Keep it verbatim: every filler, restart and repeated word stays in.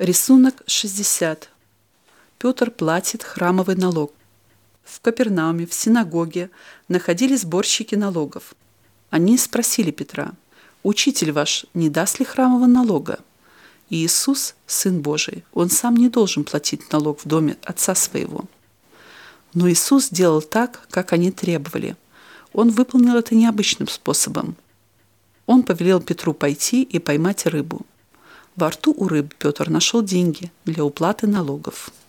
Рисунок шестьдесят. Петр платит храмовый налог. В Капернауме, в синагоге, находились сборщики налогов. Они спросили Петра: «Учитель ваш не даст ли храмового налога?» И Иисус, Сын Божий, Он сам не должен платить налог в доме Отца Своего. Но Иисус делал так, как они требовали. Он выполнил это необычным способом. Он повелел Петру пойти и поймать рыбу. Во рту у рыбы Петр нашел деньги для уплаты налогов.